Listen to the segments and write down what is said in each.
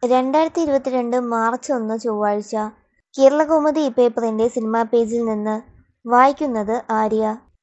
2022 March 1 ചൊവ്വാഴ്ച കേരളകൗമുദി പേപ്പറിന്റെ cinema പേജിൽ നിന്ന് വായിക്കുന്നത് ആര്യ.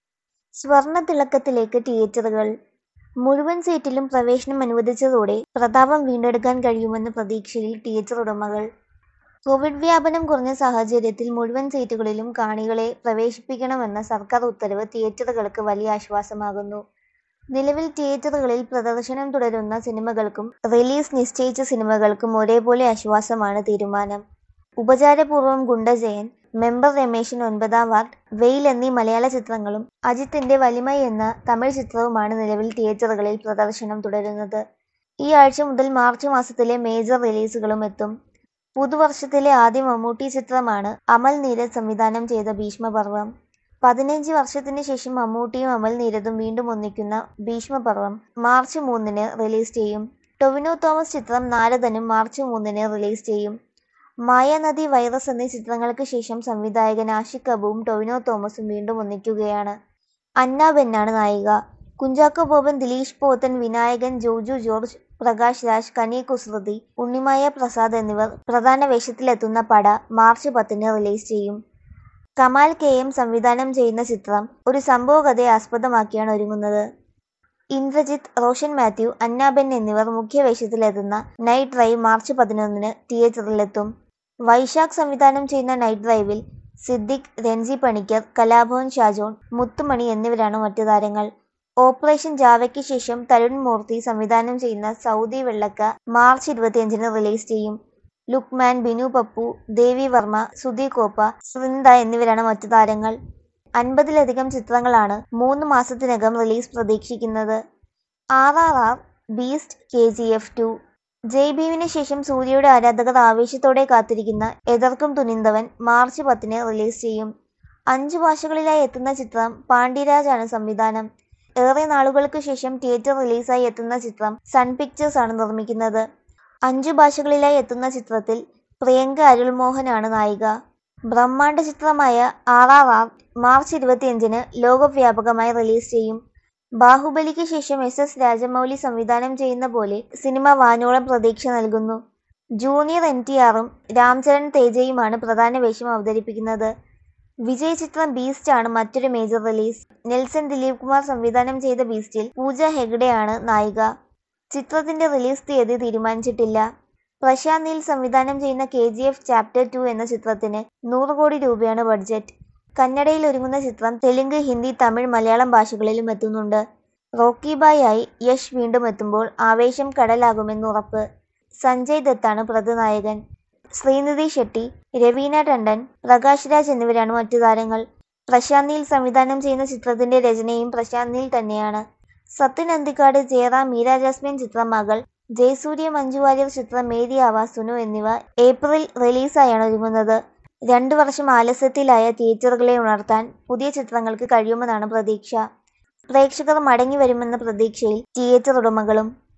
സ്വർണത്തിളക്കത്തിലേക്ക് തിയേറ്ററുകൾ. മുഴുവൻ സീറ്റിലും പ്രവേശനം അനുവദിച്ചതോടെ പ്രതാപം വീണ്ടെടുക്കാൻ കഴിയുമെന്ന പ്രതീക്ഷയിൽ തിയേറ്റർ ഉടമകൾ. കോവിഡ് വ്യാപനം കുറഞ്ഞ സാഹചര്യത്തിൽ മുഴുവൻ സീറ്റുകളിലും കാണികളെ പ്രവേശിപ്പിക്കണമെന്ന സർക്കാർ ഉത്തരവ് തിയേറ്ററുകൾക്ക് വലിയ ആശ്വാസമാകുന്നു. നിലവിൽ തിയേറ്ററുകളിൽ പ്രദർശനം തുടരുന്ന സിനിമകൾക്കും റിലീസ് നിശ്ചയിച്ച സിനിമകൾക്കും ഒരേപോലെ ആശ്വാസമാണ് തീരുമാനം. ഉപചാരപൂർവം ഗുണ്ടജയൻ, മെമ്പർ രമേശൻ 9ാം വാർഡ്, വെയിൽ എന്നീ മലയാള ചിത്രങ്ങളും അജിത്തിന്റെ വലിമൈ എന്ന തമിഴ് ചിത്രവുമാണ് നിലവിൽ തിയേറ്ററുകളിൽ പ്രദർശനം തുടരുന്നത്. ഈ ആഴ്ച മുതൽ മാർച്ച് മാസത്തിലെ മേജർ റിലീസുകളും എത്തും. പുതുവർഷത്തിലെ ആദ്യ മമ്മൂട്ടി ചിത്രമാണ് അമൽ നീരദ് സംവിധാനം ചെയ്ത ഭീഷ്മപർവം. 15 വർഷത്തിന് ശേഷം മമ്മൂട്ടിയും അമൽ നീരദും വീണ്ടും ഒന്നിക്കുന്ന ഭീഷ്മപർവം മാർച്ച് 3-ന് റിലീസ് ചെയ്യും. ടൊവിനോ തോമസ് ചിത്രം നാരദനും മാർച്ച് 3-ന് റിലീസ് ചെയ്യും. മായാനദി, വൈറസ് എന്നീ ചിത്രങ്ങൾക്ക് ശേഷം സംവിധായകൻ ആഷിഖ് അബുവും ടൊവിനോ തോമസും വീണ്ടും ഒന്നിക്കുകയാണ്. അന്ന ബെന്നാണ് നായിക. കുഞ്ചാക്കോ ബോബൻ, ദിലീഷ് പോത്തൻ, വിനായകൻ, ജോജു ജോർജ്, പ്രകാശ് രാജ്, കനി കുസൃതി, ഉണ്ണിമായ പ്രസാദ് എന്നിവർ പ്രധാന വേഷത്തിലെത്തുന്ന പട മാർച്ച് 10-ന് റിലീസ് ചെയ്യും. കമാൽ KM സംവിധാനം ചെയ്യുന്ന ചിത്രം ഒരു സംഭവകഥയെ ആസ്പദമാക്കിയാണ് ഒരുങ്ങുന്നത്. ഇന്ദ്രജിത്ത്, റോഷൻ മാത്യു, അന്ന ബെൻ എന്നിവർ മുഖ്യവേഷത്തിലെത്തുന്ന നൈറ്റ് ഡ്രൈവ് മാർച്ച് 11-ന് തിയേറ്ററിലെത്തും. വൈശാഖ് സംവിധാനം ചെയ്യുന്ന നൈറ്റ് ഡ്രൈവിൽ സിദ്ദിഖ്, രഞ്ജി പണിക്കർ, കലാഭവൻ ഷാജോൺ, മുത്തുമണി എന്നിവരാണ് മറ്റു താരങ്ങൾ. ഓപ്പറേഷൻ ജാവയ്ക്ക് ശേഷം തരുൺ മൂർത്തി സംവിധാനം ചെയ്യുന്ന സൗദി വെള്ളക്ക മാർച്ച് 25-ന് റിലീസ് ചെയ്യും. ലുക്മാൻ, ബിനു പപ്പു, ദേവി വർമ്മ, സുധി കോപ്പ, സൃന്ദ എന്നിവരാണ് മറ്റു താരങ്ങൾ. 50-ലധികം ചിത്രങ്ങളാണ് 3 മാസത്തിനകം റിലീസ് പ്രതീക്ഷിക്കുന്നത്. RRR, Beast, KGF 2. ജയ് ഭീമിന് ശേഷം സൂര്യയുടെ ആരാധകർ ആവേശത്തോടെ കാത്തിരിക്കുന്ന എതർക്കും തുനിന്തവൻ മാർച്ച് 10-ന് റിലീസ് ചെയ്യും. 5 ഭാഷകളിലായി എത്തുന്ന ചിത്രം പാണ്ഡിരാജ് ആണ് സംവിധാനം. ഏറെ നാളുകൾക്ക് ശേഷം തിയേറ്റർ റിലീസായി എത്തുന്ന ചിത്രം സൺ പിക്ചേഴ്സ് ആണ് നിർമ്മിക്കുന്നത്. 5 ഭാഷകളിലായി എത്തുന്ന ചിത്രത്തിൽ പ്രിയങ്ക അരുൾമോഹനാണ് നായിക. ബ്രഹ്മാണ്ഡ ചിത്രമായ RRR മാർച്ച് 25-ന് ലോകവ്യാപകമായി റിലീസ് ചെയ്യും. ബാഹുബലിക്ക് ശേഷം SS രാജമൗലി സംവിധാനം ചെയ്യുന്ന പോലെ സിനിമ വാനോളം പ്രതീക്ഷ നൽകുന്നു. ജൂനിയർ NTRഉം രാംചരൺ തേജയുമാണ് പ്രധാന വേഷം അവതരിപ്പിക്കുന്നത്. വിജയ് ചിത്രം ബീസ്റ്റ് ആണ് മറ്റൊരു മേജർ റിലീസ്. നെൽസൺ ദിലീപ് കുമാർ സംവിധാനം ചെയ്ത ബീസ്റ്റിൽ പൂജ ഹെഗ്ഡെയാണ് നായിക. ചിത്രത്തിന്റെ റിലീസ് തീയതി തീരുമാനിച്ചിട്ടില്ല. പ്രശാന്ത് നീൽ സംവിധാനം ചെയ്യുന്ന KGF ചാപ്റ്റർ 2 എന്ന ചിത്രത്തിന് 100 കോടി രൂപയാണ് ബഡ്ജറ്റ്. കന്നഡയിൽ ഒരുങ്ങുന്ന ചിത്രം തെലുങ്ക്, ഹിന്ദി, തമിഴ്, മലയാളം ഭാഷകളിലും എത്തുന്നുണ്ട്. റോക്കി ബായ് ആയി യശ് വീണ്ടും എത്തുമ്പോൾ ആവേശം കടലാകുമെന്ന് ഉറപ്പ്. സഞ്ജയ് ദത്താണ് പ്രതിനായകൻ. ശ്രീനിധി ഷെട്ടി, രവീന ടണ്ടൻ, പ്രകാശ് രാജ് എന്നിവരാണ് മറ്റു താരങ്ങൾ. പ്രശാന്ത് നീൽ സംവിധാനം ചെയ്യുന്ന ചിത്രത്തിന്റെ രചനയും പ്രശാന്ത് നീൽ തന്നെയാണ്. സത്യൻ അന്തിക്കാട്, ജയറാം, മീര ജാസ്മിൻ ചിത്രം മകൾ, ജയസൂര്യ, മഞ്ജു വാര്യർ ചിത്രം മേരി ആവാസ് സുനു എന്നിവ ഏപ്രിൽ റിലീസായാണ് ഒരുങ്ങുന്നത്. 2 വർഷം ആലസ്യത്തിലായ തിയേറ്ററുകളെ ഉണർത്താൻ പുതിയ ചിത്രങ്ങൾക്ക് കഴിയുമെന്നാണ് പ്രതീക്ഷ. പ്രേക്ഷകർ മടങ്ങി വരുമെന്ന പ്രതീക്ഷയിൽ തിയേറ്റർ ഉടമകളും.